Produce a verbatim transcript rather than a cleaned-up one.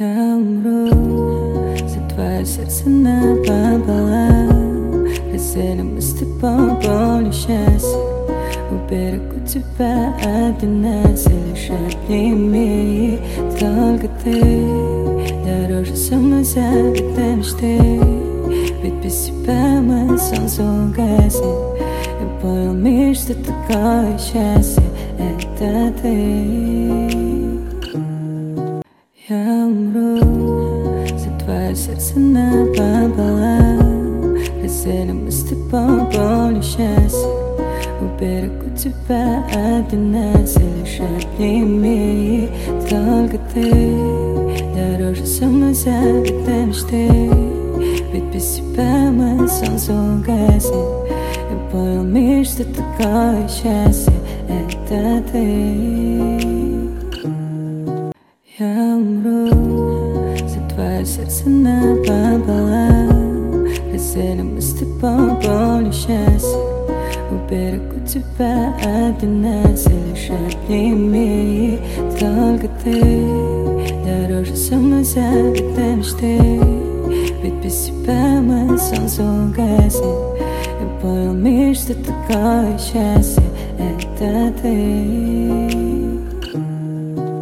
Я умру за твое сердце напополам. Разделим мы с тобой боль и счастье. Уберегу тебя от нас, лишь обними. Только ты дороже самой забытой мечты. Ведь без тебя мое солнце угаснет. Я понял, мир, что такое счастье. Это ты. Я умру за твое сердце напополам. Разделим мы с тобой боль и счастье. Уберегу тебя от нас, лишь обними. Только ты дороже самой забытой мечты. Ведь без тебя мое солнце угаснет. Я понял, мир, что такое счастье. Это ты. Я умру за твое сердце напополам. Разделим мы с тобой боль и счастье. Уберегу тебя от нас, лишь обними. Только ты дороже самой забытой мечты. Ведь без тебя мое солнце угаснет. Я понял, мир, что такое счастье. Это ты.